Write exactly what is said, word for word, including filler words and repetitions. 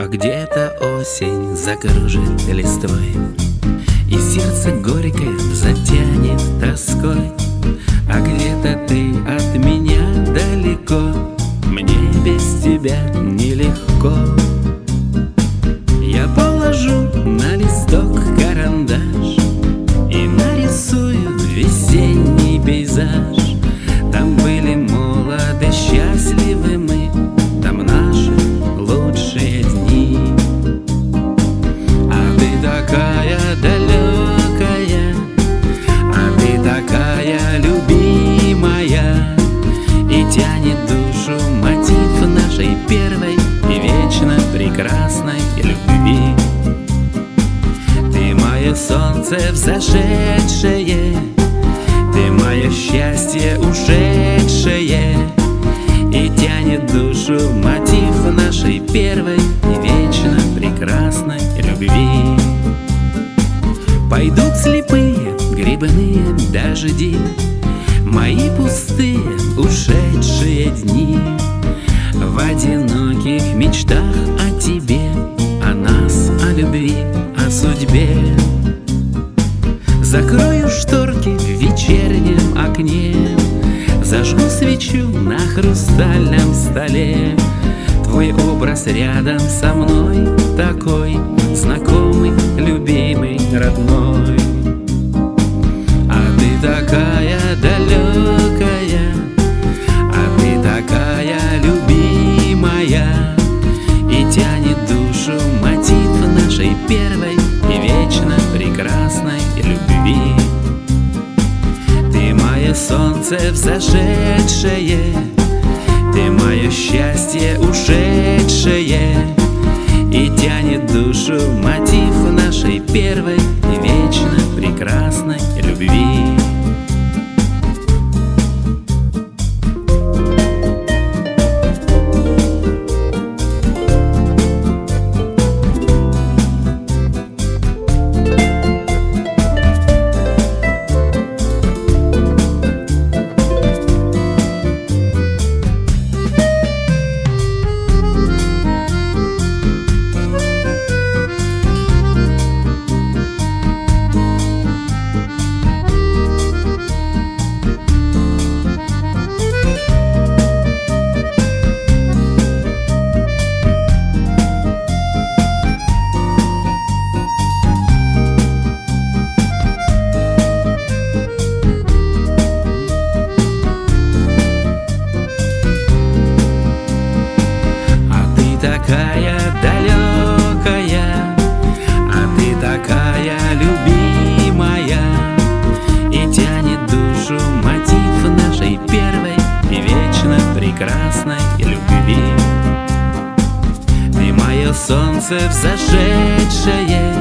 А где-то осень закружит листвой, и сердце горькое затянет тоской. А где-то ты от меня далеко, мне без тебя нелегко. Я положу на листок карандаш и нарисую весенний пейзаж. Там были молоды, счастливы мы, там наши лучшие дни. А ты такая далекая, а ты такая любимая, и тянет душу мотив нашей первой и вечно прекрасной любви. Ты мое солнце взошедшее, ты мое счастье ушедшее, и тянет душу мотив нашей первой и вечно прекрасной любви. Пойдут слепые грибные дожди, мои пустые ушедшие дни. В одиноких мечтах о тебе, о нас, о любви, о судьбе. Закрою шторки в вечернем окне, зажгу свечу на хрустальном столе. Твой образ рядом со мной, такой знакомый, любимый, родной. А ты такая далекая, а ты такая любимая, и тянет душу мотив нашей первой и вечно прекрасной любви. Ты мое солнце взошедшее, ты мое счастье ушедшее, и тянет душу мотив нашей первой и вечно прекрасной любви. Такая далекая, а ты такая любимая, и тянет душу мотив нашей первой и вечно прекрасной любви. Ты мое солнце взошедшее,